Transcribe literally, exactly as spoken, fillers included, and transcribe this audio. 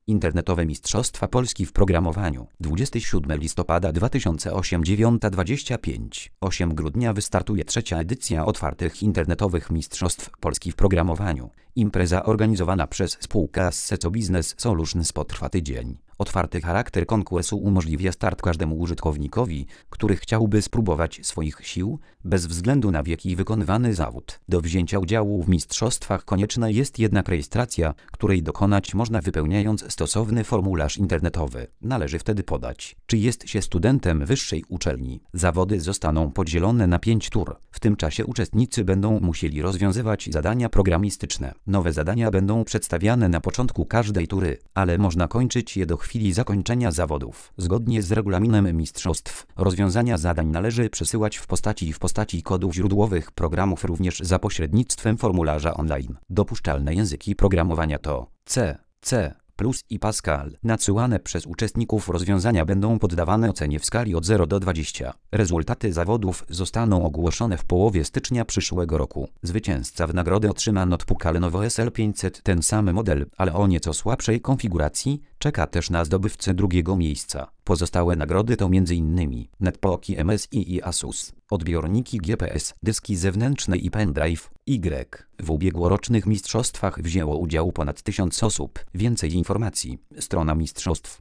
Internetowe Mistrzostwa Polski w Programowaniu. dwudziestego siódmego listopada dwa tysiące ósmego dziewiąta dwadzieścia pięć. ósmego grudnia wystartuje trzecia edycja Otwartych Internetowych Mistrzostw Polski w Programowaniu. Impreza organizowana przez spółkę Asseco Business Solutions potrwa tydzień. Otwarty charakter konkursu umożliwia start każdemu użytkownikowi, który chciałby spróbować swoich sił, bez względu na wiek i wykonywany zawód. Do wzięcia udziału w mistrzostwach konieczna jest jednak rejestracja, której dokonać można wypełniając stosowny formularz internetowy. Należy wtedy podać, czy jest się studentem wyższej uczelni. Zawody zostaną podzielone na pięć tur. W tym czasie uczestnicy będą musieli rozwiązywać zadania programistyczne. Nowe zadania będą przedstawiane na początku każdej tury, ale można kończyć je do chwili zakończenia zawodów. Zgodnie z regulaminem mistrzostw, rozwiązania zadań należy przesyłać w postaci w postaci kodów źródłowych programów również za pośrednictwem formularza online. Dopuszczalne języki programowania to C, C plus i Pascal. Nadsyłane przez uczestników rozwiązania będą poddawane ocenie w skali od zera do dwudziestu. Rezultaty zawodów zostaną ogłoszone w połowie stycznia przyszłego roku. Zwycięzca w nagrodę otrzyma notebook Lenovo S L pięćset, ten sam model, ale o nieco słabszej konfiguracji. Czeka też na zdobywcę drugiego miejsca. Pozostałe nagrody to m in netbooki M S I i Asus, odbiorniki G P S, dyski zewnętrzne i pendrive. Y. W ubiegłorocznych mistrzostwach wzięło udział ponad tysiąc osób. Więcej informacji. Strona mistrzostw.